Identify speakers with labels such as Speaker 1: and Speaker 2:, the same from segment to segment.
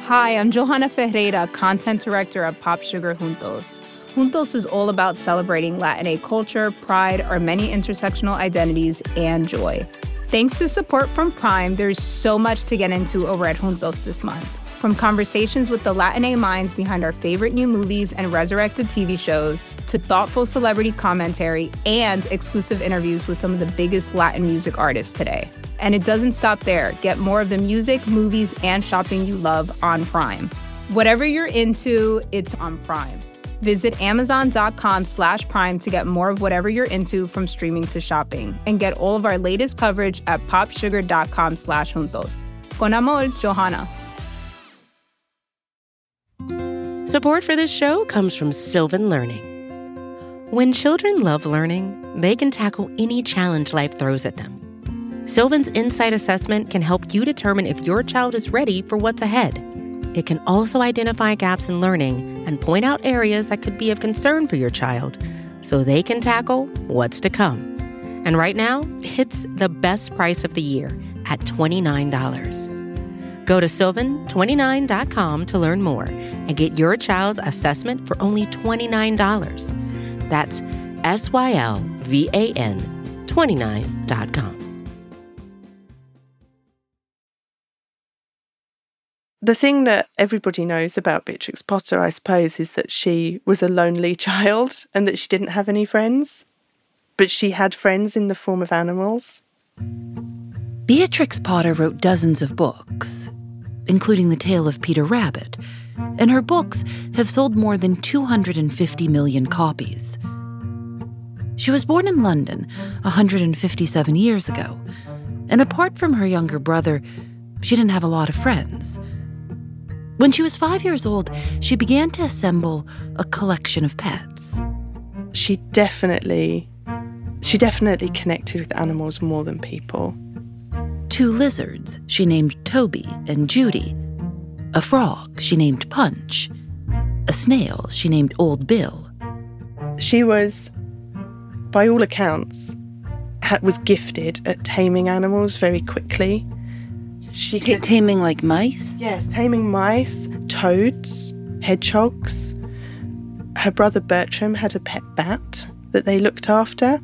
Speaker 1: Hi, I'm Johanna Ferreira, content director at Pop Sugar Juntos. Juntos is all about celebrating Latinx culture, pride, our many intersectional identities, and joy. Thanks to support from Prime, there's so much to get into over at Juntos this month. From conversations with the Latinx minds behind our favorite new movies and resurrected TV shows, to thoughtful celebrity commentary and exclusive interviews with some of the biggest Latin music artists today. And it doesn't stop there. Get more of the music, movies, and shopping you love on Prime. Whatever you're into, it's on Prime. Visit Amazon.com/Prime to get more of whatever you're into, from streaming to shopping. And get all of our latest coverage at popsugar.com/juntos. Con amor, Johanna.
Speaker 2: Support for this show comes from Sylvan Learning. When children love learning, they can tackle any challenge life throws at them. Sylvan's Insight Assessment can help you determine if your child is ready for what's ahead. It can also identify gaps in learning and point out areas that could be of concern for your child so they can tackle what's to come. And right now, it's the best price of the year at $29. Go to sylvan29.com to learn more and get your child's assessment for only $29. That's SYLVAN 29.com.
Speaker 3: The thing that everybody knows about Beatrix Potter, I suppose, is that she was a lonely child and that she didn't have any friends. But she had friends in the form of animals.
Speaker 4: Beatrix Potter wrote dozens of books, including The Tale of Peter Rabbit, and her books have sold more than 250 million copies. She was born in London 157 years ago, and apart from her younger brother, she didn't have a lot of friends. When she was 5 years old, she began to assemble a collection of pets.
Speaker 3: She definitely connected with animals more than people.
Speaker 4: 2 lizards she named Toby and Judy. A frog she named Punch. A snail she named Old Bill.
Speaker 3: She was, by all accounts, was gifted at taming animals very quickly. She could,
Speaker 4: taming like mice?
Speaker 3: Yes, taming mice, toads, hedgehogs. Her brother Bertram had a pet bat that they looked after.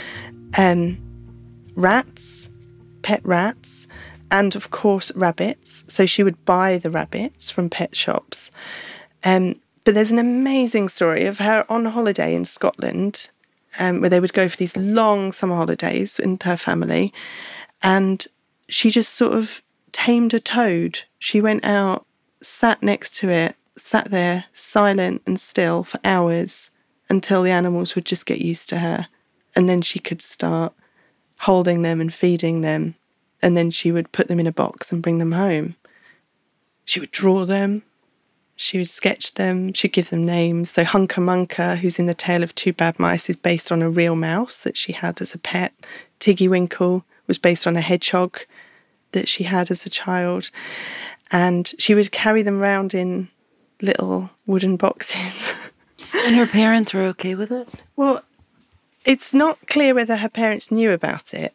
Speaker 3: Rats, pet rats, and of course rabbits. So she would buy the rabbits from pet shops. But there's an amazing story of her on holiday in Scotland, where they would go for these long summer holidays with her family. And she just sort of tamed a toad. She went out, sat next to it, sat there silent and still for hours until the animals would just get used to her. And then she could start holding them and feeding them. And then she would put them in a box and bring them home. She would draw them. She would sketch them. She'd give them names. So Hunca Munca, who's in The Tale of Two Bad Mice, is based on a real mouse that she had as a pet. Tiggy Winkle was based on a hedgehog that she had as a child. And she would carry them around in little wooden boxes.
Speaker 4: And her parents were okay with it?
Speaker 3: Well, it's not clear whether her parents knew about it.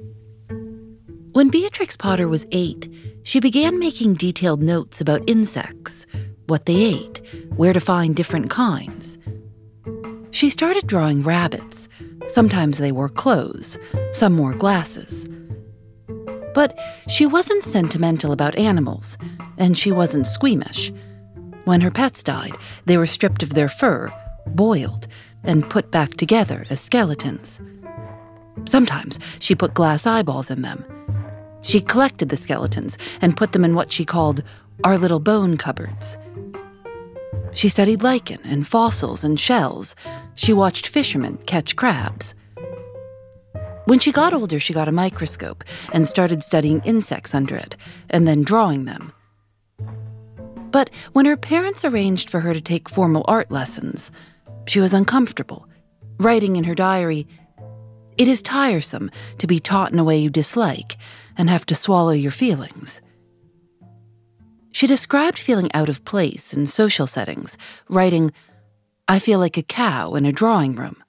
Speaker 4: When Beatrix Potter was 8, she began making detailed notes about insects, what they ate, where to find different kinds. She started drawing rabbits. Sometimes they wore clothes, some wore glasses. But she wasn't sentimental about animals, and she wasn't squeamish. When her pets died, they were stripped of their fur, boiled, and put back together as skeletons. Sometimes she put glass eyeballs in them. She collected the skeletons and put them in what she called our little bone cupboards. She studied lichen and fossils and shells. She watched fishermen catch crabs. When she got older, she got a microscope and started studying insects under it, and then drawing them. But when her parents arranged for her to take formal art lessons, she was uncomfortable, writing in her diary, "It is tiresome to be taught in a way you dislike and have to swallow your feelings." She described feeling out of place in social settings, writing, "I feel like a cow in a drawing room."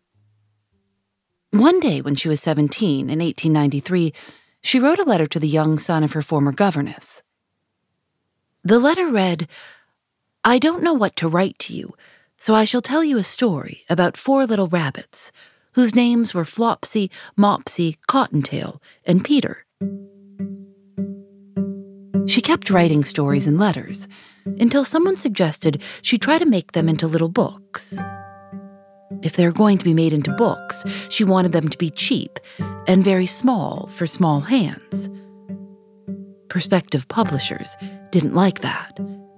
Speaker 4: One day when she was 17 in 1893, she wrote a letter to the young son of her former governess. The letter read, "I don't know what to write to you, so I shall tell you a story about 4 little rabbits, whose names were Flopsy, Mopsy, Cottontail, and Peter." She kept writing stories and letters until someone suggested she try to make them into little books. If they were going to be made into books, she wanted them to be cheap and very small for small hands. Prospective publishers didn't like that.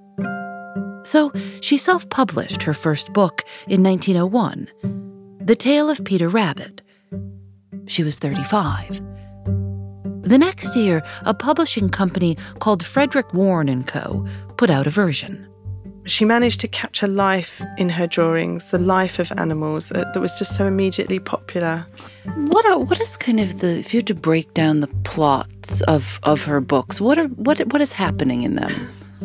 Speaker 4: So she self-published her first book in 1901, The Tale of Peter Rabbit. She was 35. The next year, a publishing company called Frederick Warne & Co. put out a version.
Speaker 3: She managed to capture life in her drawings, the life of animals that was just so immediately popular.
Speaker 4: What is kind of the, if you had to break down the plots of her books, what is happening in them?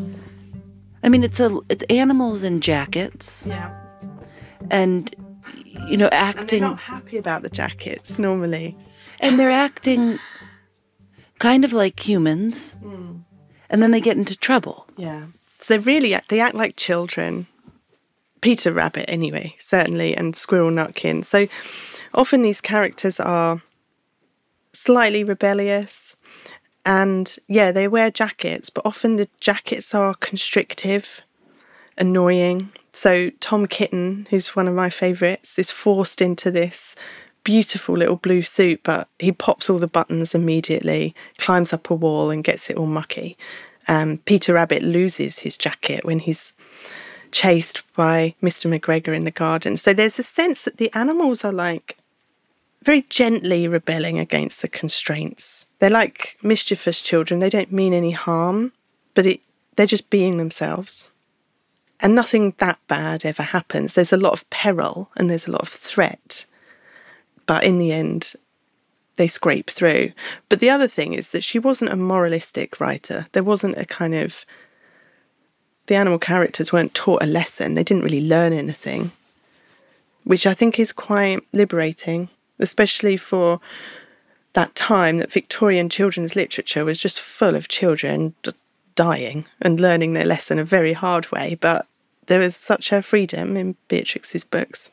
Speaker 4: I mean, it's animals in jackets.
Speaker 3: Yeah.
Speaker 4: And, acting.
Speaker 3: And they're not happy about the jackets normally.
Speaker 4: And they're acting kind of like humans. Mm. And then they get into trouble.
Speaker 3: Yeah. They act like children. Peter Rabbit, anyway, certainly, and Squirrel Nutkin. So often these characters are slightly rebellious, and they wear jackets, but often the jackets are constrictive, annoying. So Tom Kitten, who's one of my favourites, is forced into this beautiful little blue suit, but he pops all the buttons immediately, climbs up a wall and gets it all mucky. Peter Rabbit loses his jacket when he's chased by Mr. McGregor in the garden. So there's a sense that the animals are like very gently rebelling against the constraints. They're like mischievous children. They don't mean any harm, but they're just being themselves. And nothing that bad ever happens. There's a lot of peril and there's a lot of threat. But in the end, they scrape through. But the other thing is that she wasn't a moralistic writer. There wasn't a kind of... The animal characters weren't taught a lesson. They didn't really learn anything, which I think is quite liberating, especially for that time that Victorian children's literature was just full of children dying and learning their lesson a very hard way. But there was such a freedom in Beatrix's books.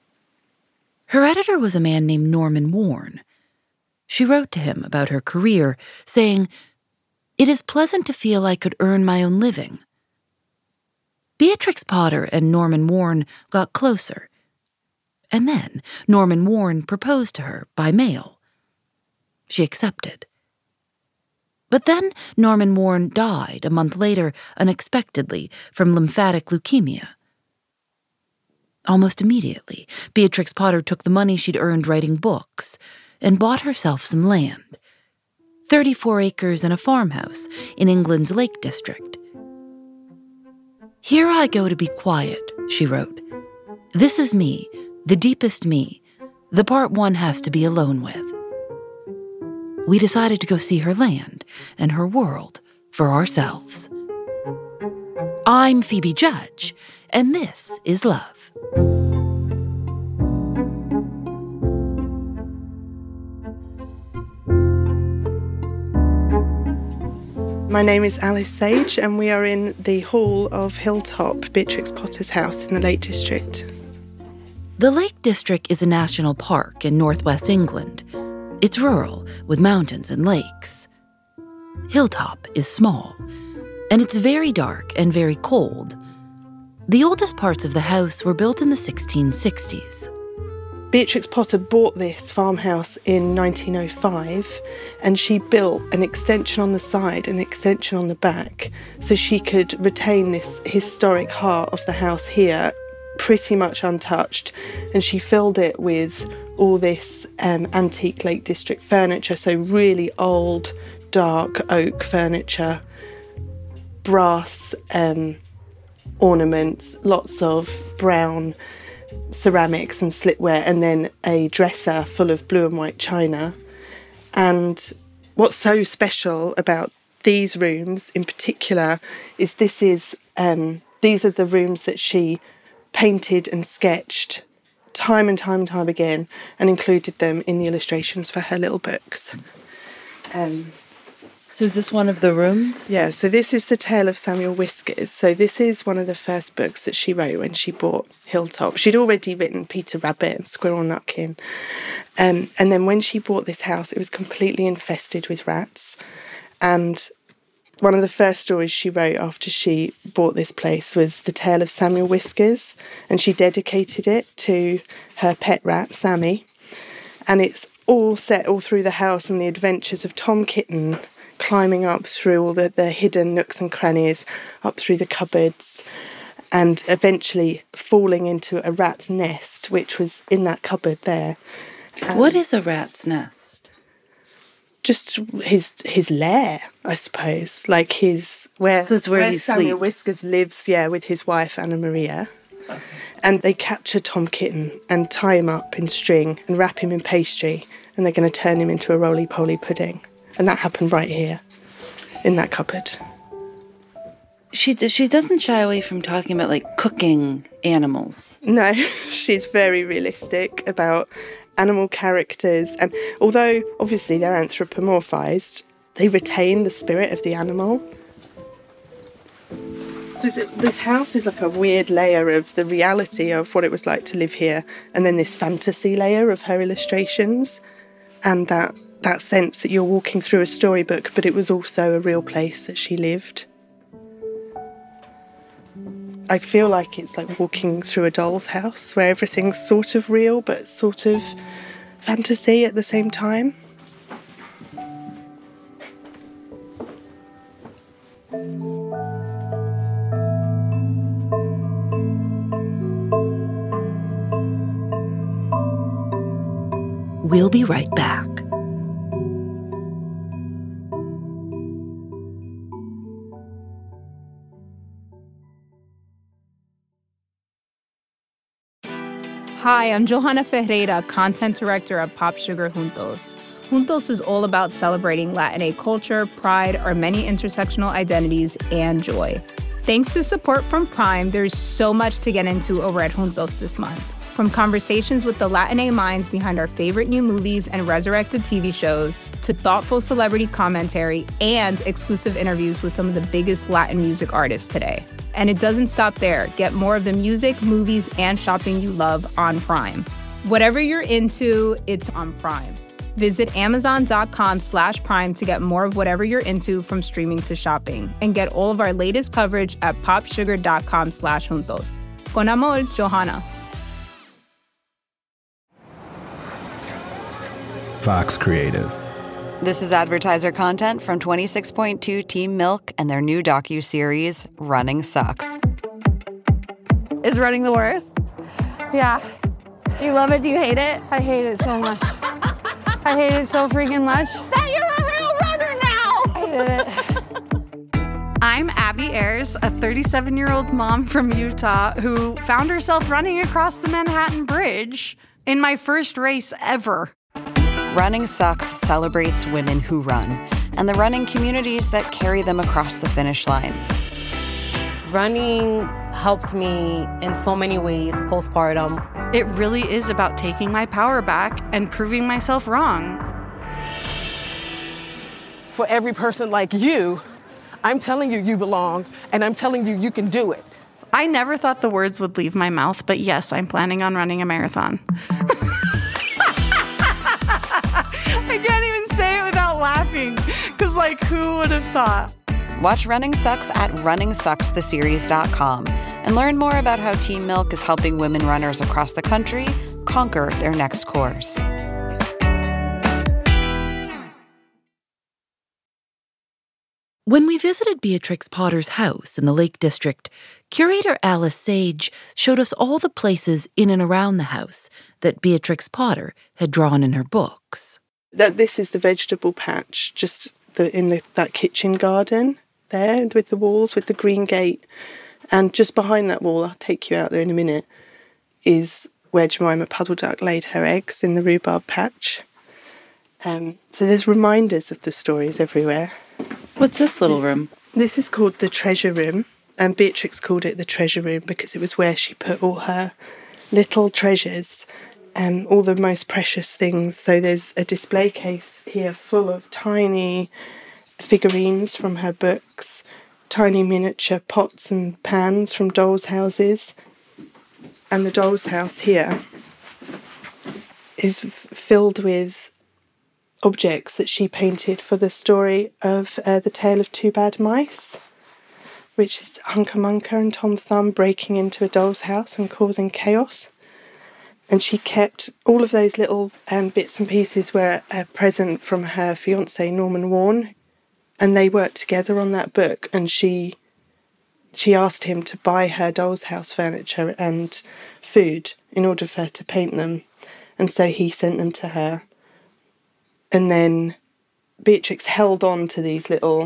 Speaker 4: Her editor was a man named Norman Warne. She wrote to him about her career, saying, "It is pleasant to feel I could earn my own living." Beatrix Potter and Norman Warne got closer. And then Norman Warne proposed to her by mail. She accepted. But then Norman Warne died a month later, unexpectedly, from lymphatic leukemia. Almost immediately, Beatrix Potter took the money she'd earned writing books and bought herself some land. 34 acres and a farmhouse in England's Lake District. "Here I go to be quiet," she wrote. "This is me, the deepest me, the part one has to be alone with." We decided to go see her land and her world for ourselves. I'm Phoebe Judge, and this is Love.
Speaker 3: My name is Alice Sage, and we are in the hall of Hilltop, Beatrix Potter's house in the Lake District.
Speaker 4: The Lake District is a national park in northwest England. It's rural, with mountains and lakes. Hilltop is small, and it's very dark and very cold. The oldest parts of the house were built in the 1660s.
Speaker 3: Beatrix Potter bought this farmhouse in 1905, and she built an extension on the side and an extension on the back so she could retain this historic heart of the house here pretty much untouched, and she filled it with all this antique Lake District furniture, so really old, dark oak furniture, brass ornaments, lots of brown ceramics and slipware, and then a dresser full of blue and white china. And what's so special about these rooms in particular is these are the rooms that she painted and sketched time and time again and included them in the illustrations for her little books.
Speaker 4: So is this one of the rooms?
Speaker 3: Yeah, so this is The Tale of Samuel Whiskers. So this is one of the first books that she wrote when she bought Hilltop. She'd already written Peter Rabbit and Squirrel Nutkin. And then when she bought this house, it was completely infested with rats. And one of the first stories she wrote after she bought this place was The Tale of Samuel Whiskers. And she dedicated it to her pet rat, Sammy. And it's all set all through the house and the adventures of Tom Kitten climbing up through all the hidden nooks and crannies, up through the cupboards, and eventually falling into a rat's nest, which was in that cupboard there.
Speaker 4: What is a rat's nest?
Speaker 3: Just his lair, I suppose. Like so it's where
Speaker 4: he
Speaker 3: Samuel
Speaker 4: sleeps.
Speaker 3: Whiskers lives, with his wife Anna Maria. Okay. And they capture Tom Kitten and tie him up in string and wrap him in pastry, and they're going to turn him into a roly-poly pudding. And that happened right here, in that cupboard.
Speaker 4: She doesn't shy away from talking about, like, cooking animals.
Speaker 3: No, she's very realistic about animal characters. And although, obviously, they're anthropomorphized, they retain the spirit of the animal. So this house is like a weird layer of the reality of what it was like to live here, and then this fantasy layer of her illustrations, and that sense that you're walking through a storybook, but it was also a real place that she lived. I feel like it's like walking through a doll's house where everything's sort of real but sort of fantasy at the same time.
Speaker 4: We'll be right back.
Speaker 1: Hi, I'm Johanna Ferreira, Content Director at Pop Sugar Juntos. Juntos is all about celebrating Latinx culture, pride, our many intersectional identities, and joy. Thanks to support from Prime, there's so much to get into over at Juntos this month. From conversations with the Latinx minds behind our favorite new movies and resurrected TV shows, to thoughtful celebrity commentary and exclusive interviews with some of the biggest Latin music artists today. And it doesn't stop there. Get more of the music, movies, and shopping you love on Prime. Whatever you're into, it's on Prime. Visit Amazon.com/Prime to get more of whatever you're into, from streaming to shopping. And get all of our latest coverage at popsugar.com/juntos. Con amor, Johanna.
Speaker 5: Fox Creative.
Speaker 6: This is advertiser content from 26.2 Team Milk and their new docuseries, Running Sucks.
Speaker 7: Is running the worst? Yeah. Do you love it? Do you hate it? I hate it so much. I hate it so freaking much. That you're a real runner now! I hate it.
Speaker 8: I'm Abby Ayers, a 37-year-old mom from Utah who found herself running across the Manhattan Bridge in my first race ever.
Speaker 6: Running Sucks celebrates women who run and the running communities that carry them across the finish line.
Speaker 9: Running helped me in so many ways postpartum.
Speaker 8: It really is about taking my power back and proving myself wrong.
Speaker 10: For every person like you, I'm telling you you belong, and I'm telling you you can do it.
Speaker 8: I never thought the words would leave my mouth, but yes, I'm planning on running a marathon. I can't even say it without laughing, because, who would have thought?
Speaker 6: Watch Running Sucks at runningsuckstheseries.com and learn more about how Team Milk is helping women runners across the country conquer their next course.
Speaker 4: When we visited Beatrix Potter's house in the Lake District, curator Alice Sage showed us all the places in and around the house that Beatrix Potter had drawn in her books.
Speaker 3: This is the vegetable patch, just that kitchen garden there with the walls, with the green gate. And just behind that wall, I'll take you out there in a minute, is where Jemima Puddle Duck laid her eggs, in the rhubarb patch. So there's reminders of the stories everywhere.
Speaker 4: What's this little room?
Speaker 3: This is called the treasure room, and Beatrix called it the treasure room because it was where she put all her little treasures and all the most precious things. So there's a display case here full of tiny figurines from her books, tiny miniature pots and pans from dolls' houses. And the doll's house here is filled with objects that she painted for the story of The Tale of Two Bad Mice, which is Hunca Munca and Tom Thumb breaking into a doll's house and causing chaos. And she kept all of those little bits and pieces were a present from her fiancé, Norman Warren, and they worked together on that book, and she asked him to buy her doll's house furniture and food in order for her to paint them, and so he sent them to her. And then Beatrix held on to these little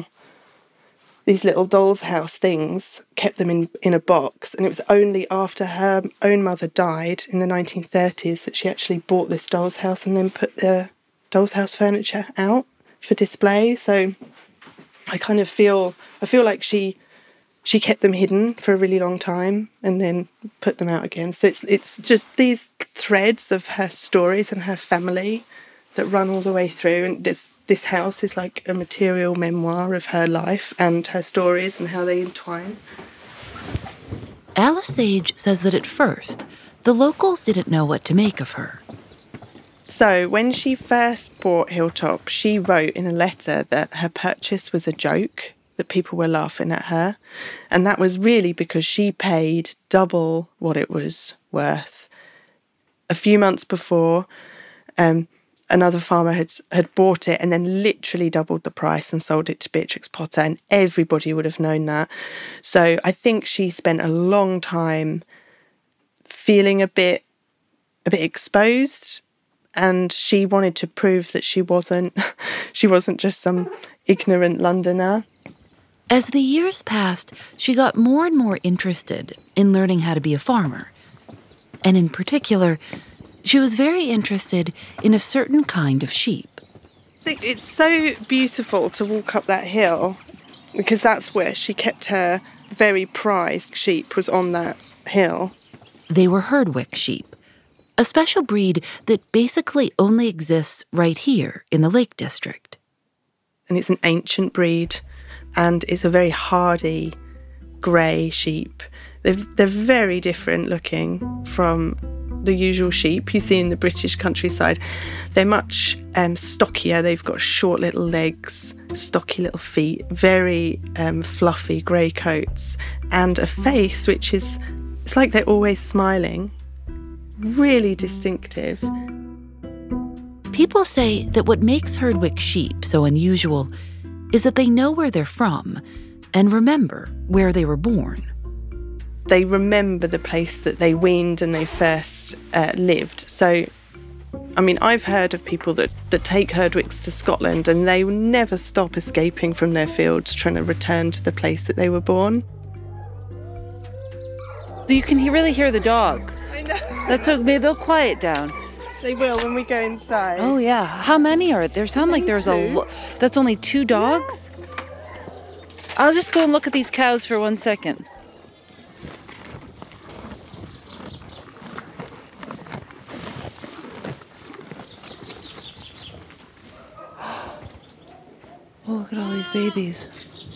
Speaker 3: doll's house things, kept them in a box, and it was only after her own mother died in the 1930s that she actually bought this doll's house and then put the doll's house furniture out for display. So I kind of feel like she kept them hidden for a really long time and then put them out again. So it's just these threads of her stories and her family that run all the way through, and this house is like a material memoir of her life and her stories and how they entwine.
Speaker 4: Alice Sage says that at first, the locals didn't know what to make of her.
Speaker 3: So when she first bought Hilltop, she wrote in a letter that her purchase was a joke, that people were laughing at her. And that was really because she paid double what it was worth. A few months before, another farmer had bought it and then literally doubled the price and sold it to Beatrix Potter, and everybody would have known that. So I think she spent a long time feeling a bit exposed, and she wanted to prove that she wasn't just some ignorant Londoner.
Speaker 4: As the years passed, she got more and more interested in learning how to be a farmer. And in particular, she was very interested in a certain kind of sheep.
Speaker 3: It's so beautiful to walk up that hill, because that's where she kept her very prized sheep, was on that hill.
Speaker 4: They were Herdwick sheep, a special breed that basically only exists right here in the Lake District.
Speaker 3: And it's an ancient breed, and it's a very hardy grey sheep. They're very different looking from the usual sheep you see in the British countryside. They're much stockier. They've got short little legs, stocky little feet, very fluffy grey coats, and a face which it's like they're always smiling. Really distinctive.
Speaker 4: People say that what makes Herdwick sheep so unusual is that they know where they're from and remember where they were born.
Speaker 3: They remember the place that they weaned and they first lived. So, I mean, I've heard of people that take Herdwicks to Scotland and they never stop escaping from their fields trying to return to the place that they were born.
Speaker 11: So you can really hear the dogs.
Speaker 3: I know.
Speaker 11: That's okay, they'll quiet down.
Speaker 3: They will when we go inside.
Speaker 11: Oh, yeah. How many are there? Sound like there's that's only 2 dogs? I'll just go and look at these cows for 1 second. Oh, look at all these babies.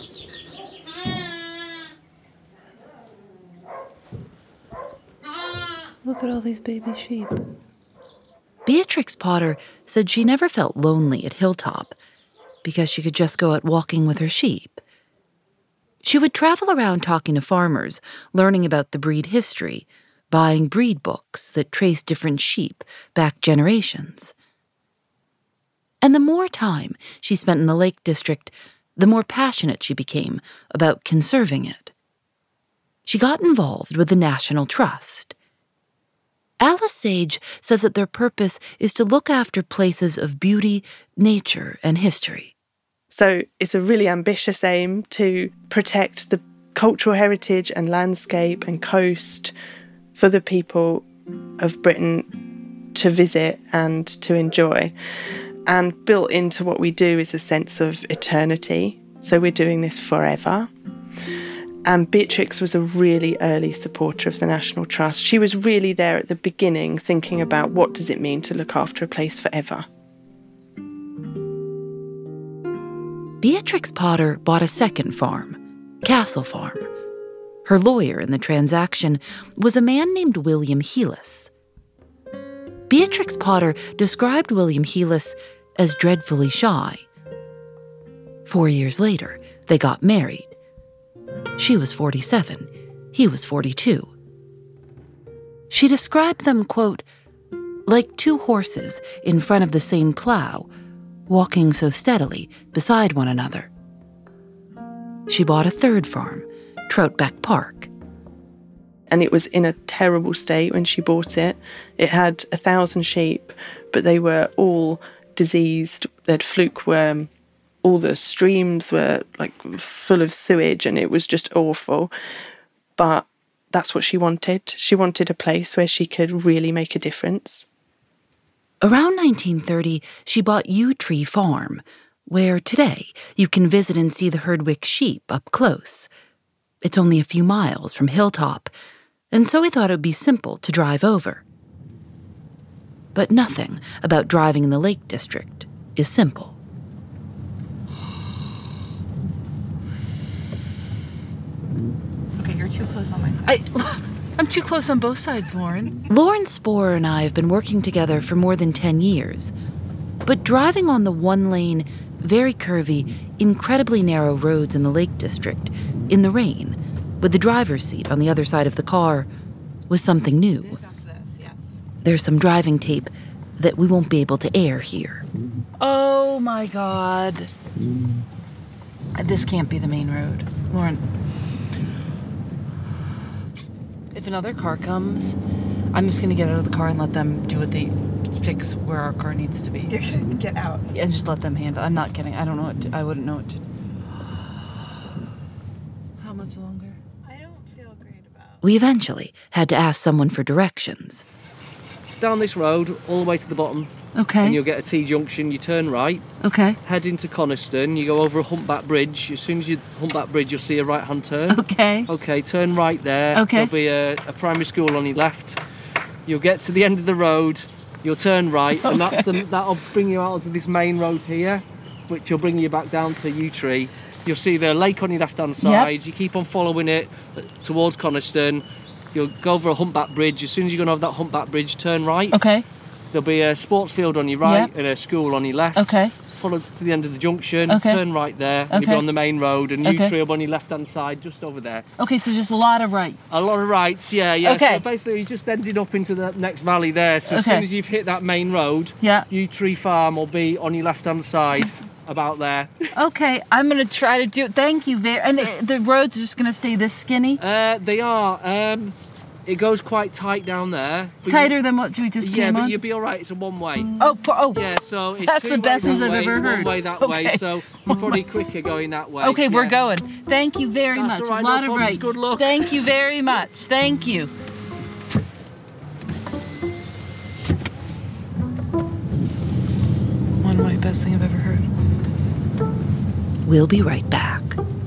Speaker 11: Look at all these baby sheep.
Speaker 4: Beatrix Potter said she never felt lonely at Hilltop because she could just go out walking with her sheep. She would travel around talking to farmers, learning about the breed history, buying breed books that traced different sheep back generations. And the more time she spent in the Lake District, the more passionate she became about conserving it. She got involved with the National Trust. Alice Sage says that their purpose is to look after places of beauty, nature, and history.
Speaker 3: So it's a really ambitious aim to protect the cultural heritage and landscape and coast for the people of Britain to visit and to enjoy. And built into what we do is a sense of eternity. So we're doing this forever. And Beatrix was a really early supporter of the National Trust. She was really there at the beginning, thinking about what does it mean to look after a place forever.
Speaker 4: Beatrix Potter bought a second farm, Castle Farm. Her lawyer in the transaction was a man named William Heelis. Beatrix Potter described William Heelis as dreadfully shy. 4 years later, they got married. She was 47. He was 42. She described them, quote, like two horses in front of the same plow, walking so steadily beside one another. She bought a third farm, Troutbeck Park.
Speaker 3: And it was in a terrible state when she bought it. It had 1,000 sheep, but they were all diseased. They had fluke worm. All the streams were like full of sewage, and it was just awful. But that's what she wanted. She wanted a place where she could really make a difference.
Speaker 4: Around 1930, she bought Yew Tree Farm, where today you can visit and see the Herdwick sheep up close. It's only a few miles from Hilltop, and so we thought it would be simple to drive over. But nothing about driving in the Lake District is simple.
Speaker 11: Okay, you're too close on my side. I'm too close on both sides, Lauren.
Speaker 4: Lauren Sporer and I have been working together for more than 10 years. But driving on the one-lane, very curvy, incredibly narrow roads in the Lake District, in the rain, with the driver's seat on the other side of the car, was something new. There's some driving tape that we won't be able to air here.
Speaker 11: Oh my God. This can't be the main road. Lauren, if another car comes, I'm just going to get out of the car and let them do what they fix where our car needs to be.
Speaker 3: You're going to get out?
Speaker 11: Yeah, and just let them handle. I'm not kidding. I don't know what to, I wouldn't know what to. How much longer?
Speaker 3: I don't feel great about it.
Speaker 4: We eventually had to ask someone for directions.
Speaker 12: Down this road, all the way to the bottom.
Speaker 11: Okay.
Speaker 12: And you'll get a T-junction, you turn right.
Speaker 11: Okay.
Speaker 12: Head into Coniston, you go over a humpback bridge. As soon as you humpback bridge, you'll see a right-hand turn.
Speaker 11: Okay.
Speaker 12: Okay, turn right there.
Speaker 11: Okay.
Speaker 12: There'll be a primary school on your left. You'll get to the end of the road, you'll turn right, and that'll bring you out onto this main road here, which will bring you back down to Yew Tree. You'll see the lake on your left-hand side. Yep. You keep on following it towards Coniston. You'll go over a humpback bridge. As soon as you're going over that humpback bridge, turn right.
Speaker 11: Okay.
Speaker 12: There'll be a sports field on your right and a school on your left.
Speaker 11: Okay.
Speaker 12: Follow to the end of the junction,
Speaker 11: okay.
Speaker 12: Turn right there, and you'll be on the main road, and Yew Tree on your left-hand side, just over there.
Speaker 11: Okay, so just a lot of rights.
Speaker 12: A lot of rights, yeah.
Speaker 11: Okay.
Speaker 12: So basically, you just ended up into the next valley there. So as soon as you've hit that main road, Yew Tree Farm will be on your left-hand side, about there.
Speaker 11: Okay, I'm going to try to do it. Thank you very. And the roads are just going to stay this skinny?
Speaker 12: They are. It goes quite tight down there.
Speaker 11: Tighter than what we just came on?
Speaker 12: Yeah, but you'll be all right. It's a one-way.
Speaker 11: Oh.
Speaker 12: Yeah, so it's
Speaker 11: that's the best news I've ever heard.
Speaker 12: One way that way, so you're probably quicker going that way.
Speaker 11: Okay, we're going. Thank you very much.
Speaker 12: All right,
Speaker 11: a lot
Speaker 12: no
Speaker 11: of rights.
Speaker 12: Good luck.
Speaker 11: Thank you very much. Thank you. One way, best thing I've ever heard.
Speaker 4: We'll be right back.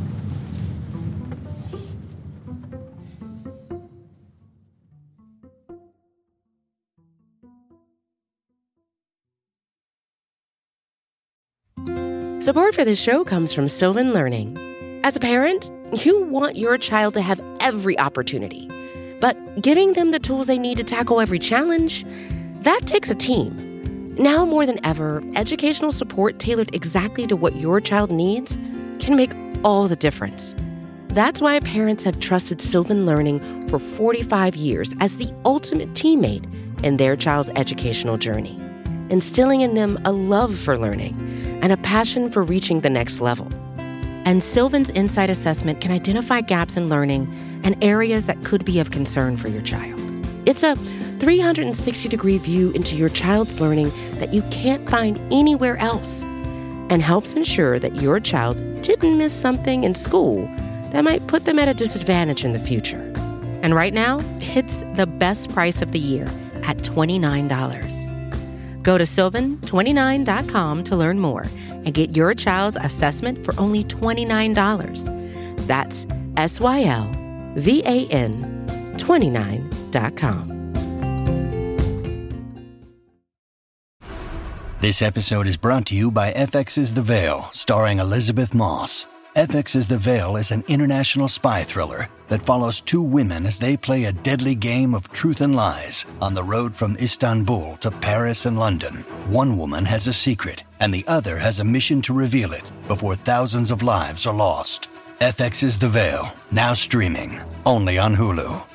Speaker 2: Support for this show comes from Sylvan Learning. As a parent, you want your child to have every opportunity, but giving them the tools they need to tackle every challenge, that takes a team. Now more than ever, educational support tailored exactly to what your child needs can make all the difference. That's why parents have trusted Sylvan Learning for 45 years as the ultimate teammate in their child's educational journey, instilling in them a love for learning and a passion for reaching the next level. And Sylvan's Insight Assessment can identify gaps in learning and areas that could be of concern for your child. It's a 360-degree view into your child's learning that you can't find anywhere else, and helps ensure that your child didn't miss something in school that might put them at a disadvantage in the future. And right now, it's the best price of the year at $29. Go to sylvan29.com to learn more and get your child's assessment for only $29. That's SYLVAN29.com.
Speaker 13: This episode is brought to you by FX's The Veil, starring Elizabeth Moss. FX's The Veil is an international spy thriller that follows two women as they play a deadly game of truth and lies on the road from Istanbul to Paris and London. One woman has a secret, and the other has a mission to reveal it before thousands of lives are lost. FX's The Veil, now streaming, only on Hulu.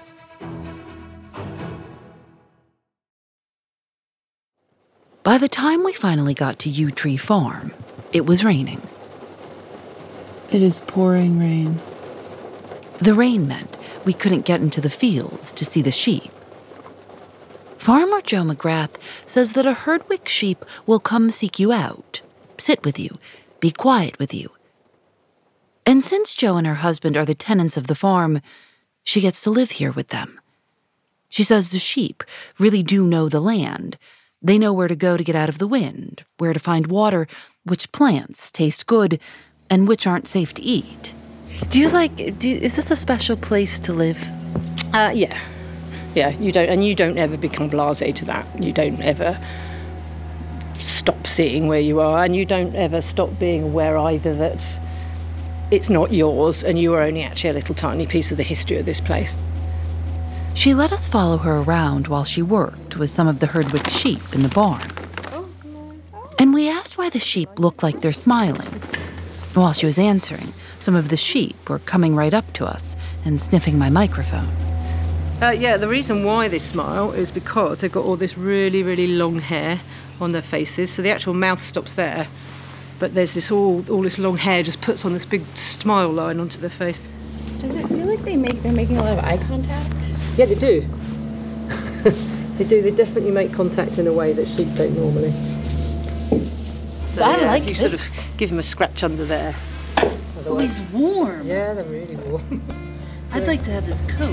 Speaker 4: By the time we finally got to Yew Tree Farm, it was raining.
Speaker 11: It is pouring rain.
Speaker 4: The rain meant we couldn't get into the fields to see the sheep. Farmer Joe McGrath says that a Herdwick sheep will come seek you out, sit with you, be quiet with you. And since Joe and her husband are the tenants of the farm, she gets to live here with them. She says the sheep really do know the land. They know where to go to get out of the wind, where to find water, which plants taste good, and which aren't safe to eat.
Speaker 11: Is this a special place to live?
Speaker 10: Yeah, you don't ever become blasé to that. You don't ever stop seeing where you are, and you don't ever stop being aware either that it's not yours and you are only actually a little tiny piece of the history of this place.
Speaker 4: She let us follow her around while she worked with some of the Herdwick sheep in the barn. And we asked why the sheep look like they're smiling. While she was answering, some of the sheep were coming right up to us and sniffing my microphone.
Speaker 10: The reason why they smile is because they've got all this really, really long hair on their faces, so the actual mouth stops there, but there's this all this long hair just puts on this big smile line onto their face.
Speaker 14: Does it feel like they're making a lot of eye contact?
Speaker 10: Yeah, they do. They do. They definitely make contact in a way that sheep don't normally. So,
Speaker 11: I like
Speaker 10: you
Speaker 11: this.
Speaker 10: sort of give them a scratch under there.
Speaker 11: Oh, he's warm.
Speaker 10: Yeah, they're really warm.
Speaker 11: I'd like to have his coat.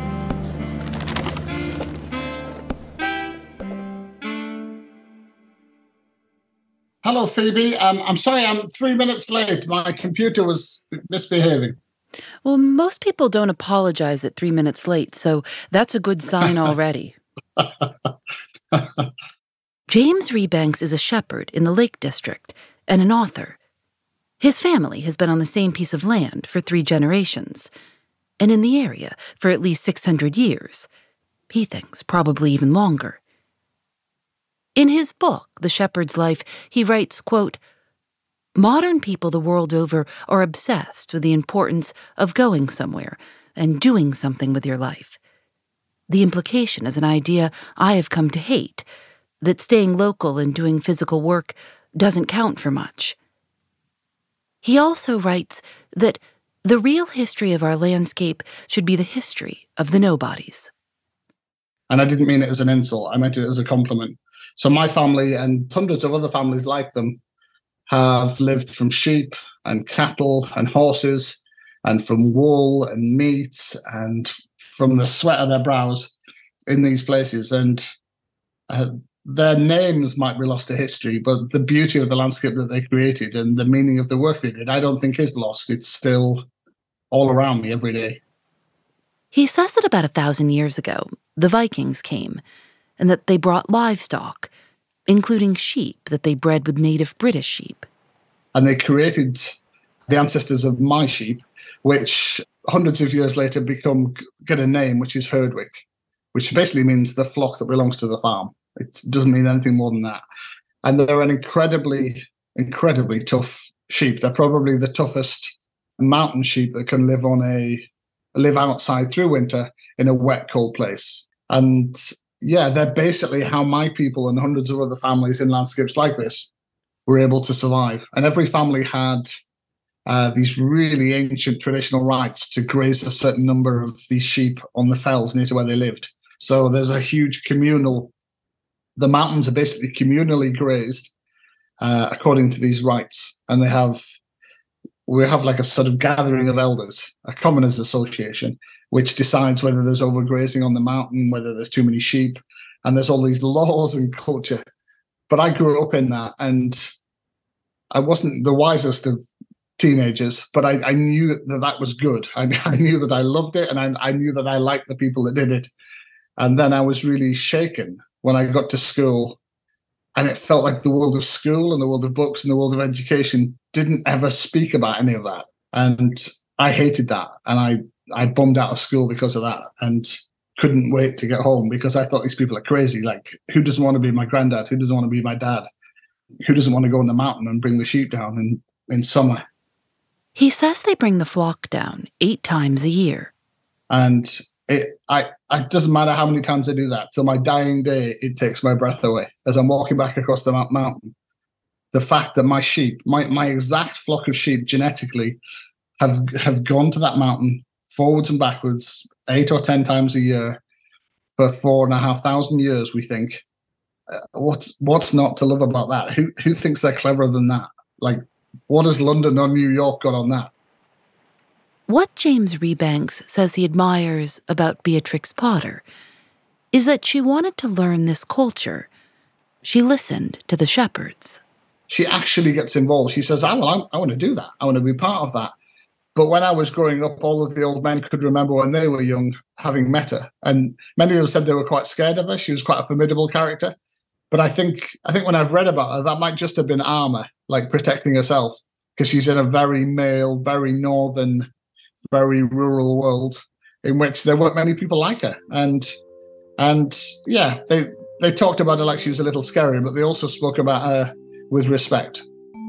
Speaker 15: Hello, Phoebe. I'm sorry I'm 3 minutes late. My computer was misbehaving.
Speaker 4: Well, most people don't apologize at 3 minutes late, so that's a good sign already. James Rebanks is a shepherd in the Lake District and an author. His family has been on the same piece of land for 3 generations, and in the area for at least 600 years. He thinks probably even longer. In his book, The Shepherd's Life, he writes, quote, "Modern people the world over are obsessed with the importance of going somewhere and doing something with your life. The implication is an idea I have come to hate, that staying local and doing physical work doesn't count for much." He also writes that the real history of our landscape should be the history of the nobodies.
Speaker 15: And I didn't mean it as an insult. I meant it as a compliment. So my family and hundreds of other families like them have lived from sheep and cattle and horses and from wool and meat and from the sweat of their brows in these places. And their names might be lost to history, but the beauty of the landscape that they created and the meaning of the work they did, I don't think is lost. It's still all around me every day.
Speaker 4: He says that about 1,000 years ago, the Vikings came, and that they brought livestock, including sheep that they bred with native British sheep.
Speaker 15: And they created the ancestors of my sheep, which hundreds of years later get a name, which is Herdwick, which basically means the flock that belongs to the farm. It doesn't mean anything more than that. And they're an incredibly, incredibly tough sheep. They're probably the toughest mountain sheep that can live outside through winter in a wet, cold place. And yeah, they're basically how my people and hundreds of other families in landscapes like this were able to survive. And every family had these really ancient traditional rights to graze a certain number of these sheep on the fells near to where they lived. So there's a huge the mountains are basically communally grazed according to these rights. And we have like a sort of gathering of elders, a commoners association, which decides whether there's overgrazing on the mountain, whether there's too many sheep, and there's all these laws and culture. But I grew up in that, and I wasn't the wisest of teenagers, but I knew that was good. I knew that I loved it, and I knew that I liked the people that did it. And then I was really shaken when I got to school And it felt like the world of school and the world of books and the world of education didn't ever speak about any of that. And I hated that. And I bummed out of school because of that and couldn't wait to get home because I thought these people are crazy. Like, who doesn't want to be my granddad? Who doesn't want to be my dad? Who doesn't want to go on the mountain and bring the sheep down in summer?
Speaker 4: He says they bring the flock down 8 times a year.
Speaker 15: And it doesn't matter how many times I do that. Till my dying day, it takes my breath away. As I'm walking back across the mountain, the fact that my sheep, my exact flock of sheep genetically have gone to that mountain forwards and backwards 8 or 10 times a year for 4,500 years, we think. What's not to love about that? Who thinks they're cleverer than that? Like, what has London or New York got on that?
Speaker 4: What James Rebanks says he admires about Beatrix Potter is that she wanted to learn this culture. She listened to the shepherds.
Speaker 15: She actually gets involved. She says, I want to do that. I want to be part of that. But when I was growing up, all of the old men could remember when they were young having met her. And many of them said they were quite scared of her. She was quite a formidable character. But I think when I've read about her, that might just have been armor, like protecting herself, because she's in a very male, very northern, very rural world in which there weren't many people like her. And yeah, they talked about her like she was a little scary, but they also spoke about her with respect.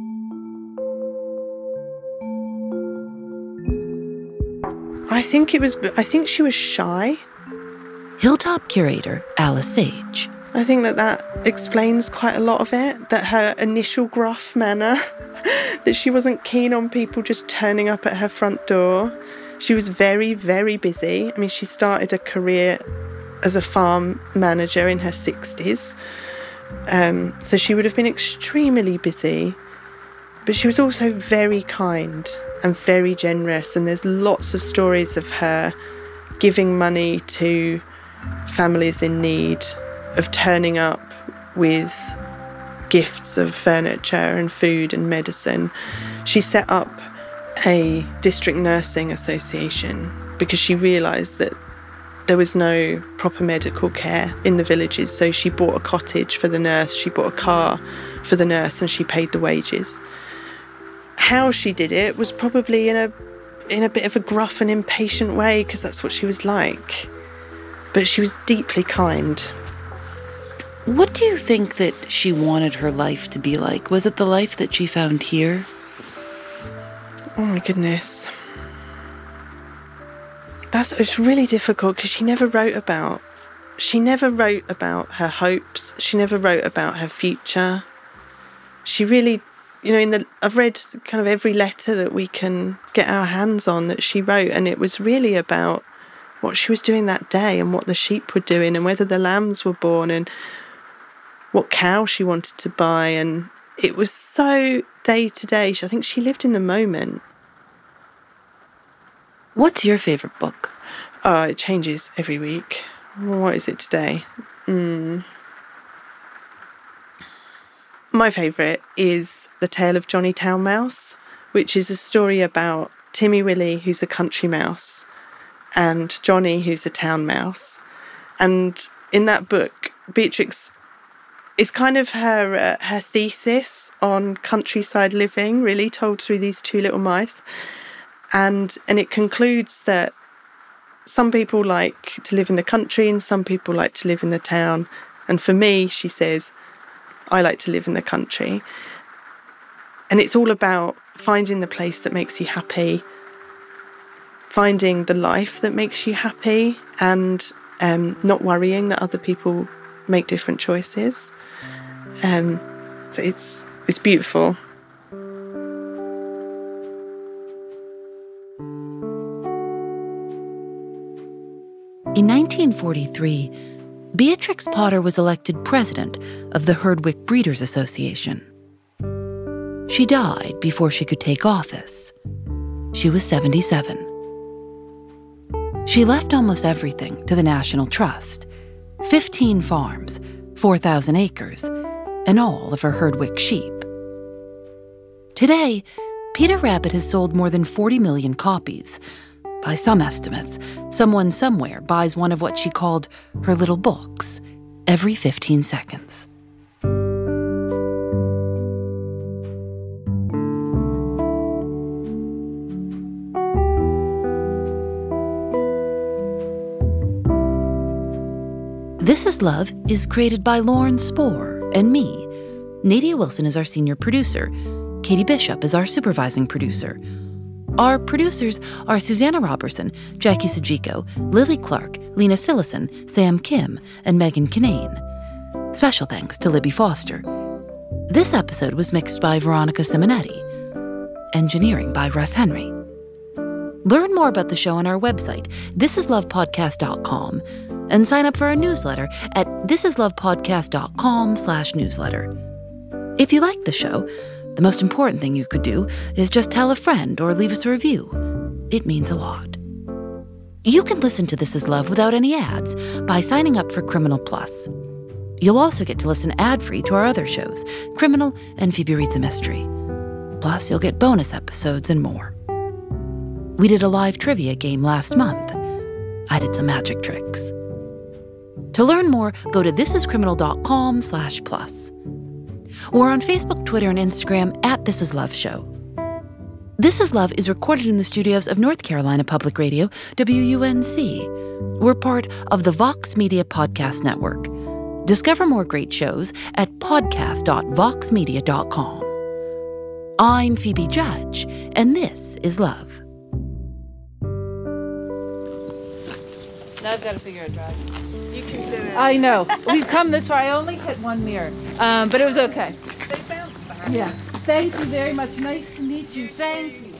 Speaker 3: I think she was shy.
Speaker 4: Hilltop curator Alice Sage.
Speaker 3: I think that explains quite a lot of it, that her initial gruff manner, that she wasn't keen on people just turning up at her front door. She was very, very busy. I mean, she started a career as a farm manager in her 60s. So she would have been extremely busy. But she was also very kind and very generous. And there's lots of stories of her giving money to families in need, of turning up with gifts of furniture and food and medicine. She set up a district nursing association because she realised that there was no proper medical care in the villages. So she bought a cottage for the nurse, she bought a car for the nurse, and she paid the wages. How she did it was probably in a bit of a gruff and impatient way, because that's what she was like. But she was deeply kind.
Speaker 4: What do you think that she wanted her life to be like? Was it the life that she found here?
Speaker 3: Oh my goodness. It's really difficult because she never wrote about her hopes. She never wrote about her future. She really, I've read kind of every letter that we can get our hands on that she wrote, and it was really about what she was doing that day and what the sheep were doing and whether the lambs were born and what cow she wanted to buy. And it was so day to day. I think she lived in the moment.
Speaker 4: What's your favourite book?
Speaker 3: Oh, it changes every week. What is it today? My favourite is The Tale of Johnny Town Mouse, which is a story about Timmy Willie, who's a country mouse, and Johnny, who's a town mouse. And in that book, Beatrix is kind of her thesis on countryside living, really told through these two little mice. And it concludes that some people like to live in the country and some people like to live in the town. And for me, she says, I like to live in the country. And it's all about finding the place that makes you happy, finding the life that makes you happy, and not worrying that other people make different choices. So it's beautiful.
Speaker 4: In 1943, Beatrix Potter was elected president of the Herdwick Breeders Association. She died before she could take office. She was 77. She left almost everything to the National Trust: 15 farms, 4,000 acres, and all of her Herdwick sheep. Today, Peter Rabbit has sold more than 40 million copies. By some estimates, someone somewhere buys one of what she called her little books every 15 seconds. This Is Love is created by Lauren Spohr and me. Nadia Wilson is our senior producer. Katie Bishop is our supervising producer. Our producers are Susanna Robertson, Jackie Sajiko, Lily Clark, Lena Sillison, Sam Kim, and Megan Kinane. Special thanks to Libby Foster. This episode was mixed by Veronica Simonetti. Engineering by Russ Henry. Learn more about the show on our website, thisislovepodcast.com, and sign up for our newsletter at thisislovepodcast.com/newsletter. If you like the show, the most important thing you could do is just tell a friend or leave us a review. It means a lot. You can listen to This Is Love without any ads by signing up for Criminal Plus. You'll also get to listen ad-free to our other shows, Criminal and Phoebe Reads a Mystery. Plus, you'll get bonus episodes and more. We did a live trivia game last month. I did some magic tricks. To learn more, go to thisiscriminal.com/plus. Or on Facebook, Twitter, and Instagram at This Is Love Show. This Is Love is recorded in the studios of North Carolina Public Radio, WUNC. We're part of the Vox Media Podcast Network. Discover more great shows at podcast.voxmedia.com. I'm Phoebe Judge, and this is Love.
Speaker 11: Now I've got to figure out drag. You can do it. I know. We've come this far. I only hit one mirror, but it was okay. They bounce back. Yeah. Thank you very much. Nice to meet you. Thank you.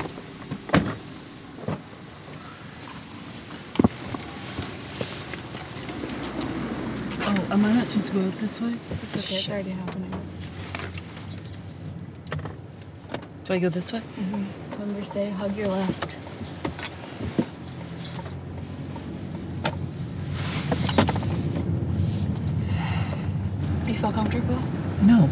Speaker 11: Oh, am I not supposed to go out this way?
Speaker 14: It's okay. It's already happening.
Speaker 11: Do I go this way?
Speaker 14: Mm-hmm. Remember, stay. Hug your left. You feel comfortable?
Speaker 11: No.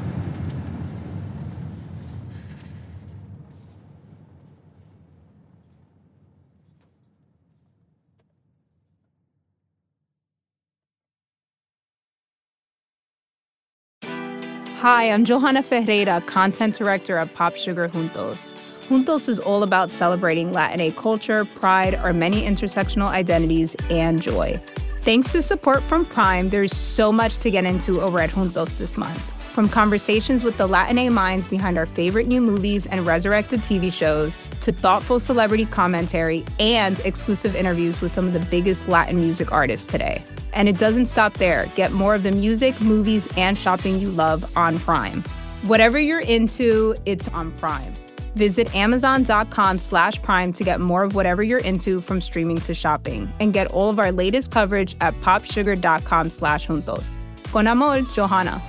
Speaker 1: Hi, I'm Johanna Ferreira, Content Director at Pop Sugar Juntos. Juntos is all about celebrating Latinx culture, pride, our many intersectional identities, and joy. Thanks to support from Prime, there's so much to get into over at Juntos this month. From conversations with the Latinx minds behind our favorite new movies and resurrected TV shows, to thoughtful celebrity commentary and exclusive interviews with some of the biggest Latin music artists today. And it doesn't stop there. Get more of the music, movies, and shopping you love on Prime. Whatever you're into, it's on Prime. Visit Amazon.com/Prime to get more of whatever you're into, from streaming to shopping. And get all of our latest coverage at popsugar.com/juntos. Con amor, Johanna.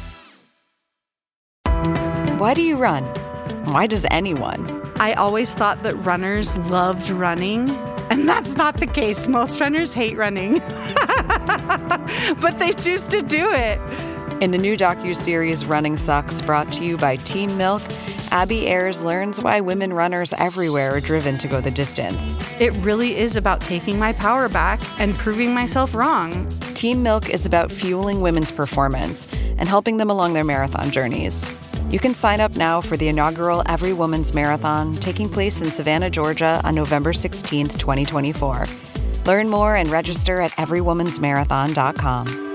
Speaker 6: Why do you run? Why does anyone?
Speaker 8: I always thought that runners loved running, and that's not the case. Most runners hate running, but they choose to do it.
Speaker 6: In the new docuseries Running Sucks, brought to you by Team Milk, Abby Ayers learns why women runners everywhere are driven to go the distance.
Speaker 8: It really is about taking my power back and proving myself wrong.
Speaker 6: Team Milk is about fueling women's performance and helping them along their marathon journeys. You can sign up now for the inaugural Every Woman's Marathon, taking place in Savannah, Georgia on November 16th, 2024. Learn more and register at everywomansmarathon.com.